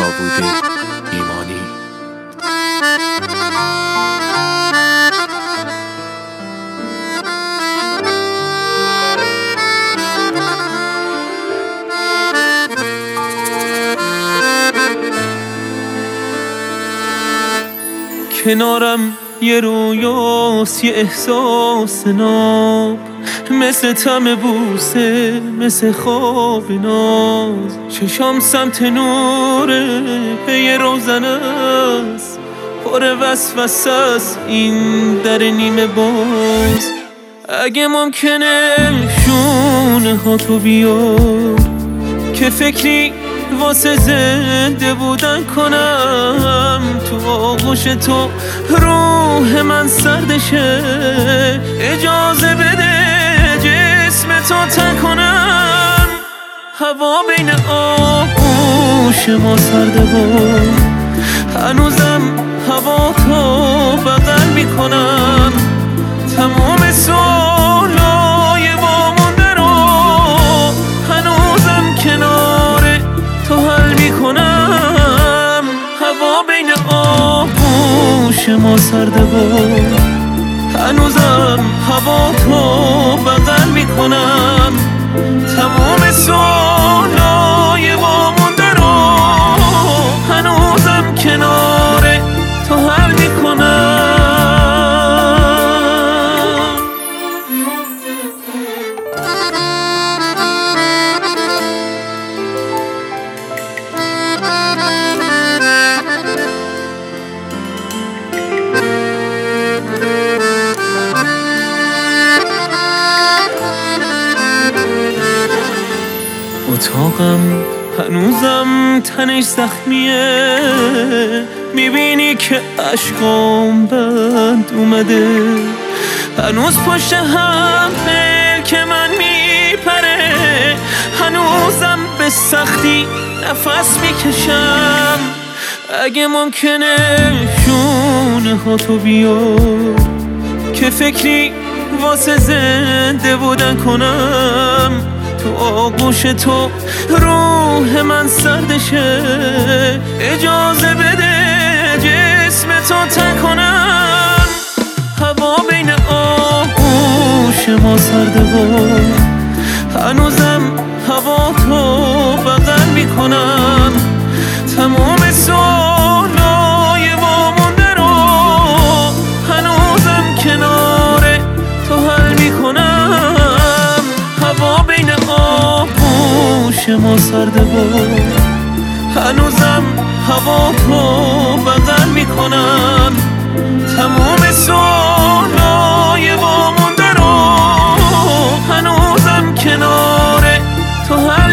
داوود ایمانی. کنارم یه رویاست، یه احساس ناب، مثل طعم بوسه، مثل خواب ناز. چشام سمت نوره، پی روزن است، پر وسوسه است این در نیمه باز. اگه ممکنه شونه ها تو بیار، که فکری واسه زنده بودن کنم. تو آغوش تو روح من سردشه، اجازه بده جسم تو تن کنم. هوا بین آغوش ما سرده بود، هنوزم هوا تو بغل میکنم. تمام سوالای وامونده رو هنوزم کنار تو حل میکنم. هوا بین آغوش ما سرده بود، هنوزم هوا تو بغل میکنم. تمام سوالای وامونده رو هنوزم کنار تو حل میکنم. اتاقم هنوزم تنش زخمیه، میبینی که عشقام بند اومده. هنوز پشت هم که من میپره، هنوزم به سختی نفس میکشم. اگه ممکنه شونه ها تو بیار، که فکری واسه زنده بودن کنم. تو آغوش تو روح من سردشه، اجازه بده جسم تو تن کنم. هوا بین آغوش ما سرده بود، هنوزم هوا تو بغل میکنم. تمام سوالای وامونده رو هنوزم کنار تو حل میکنم. هوا بین آغوش ما سرده بود، هنوزم هوا تو بغل میکنم. تمام سوالای وامونده رو هنوزم کنار تو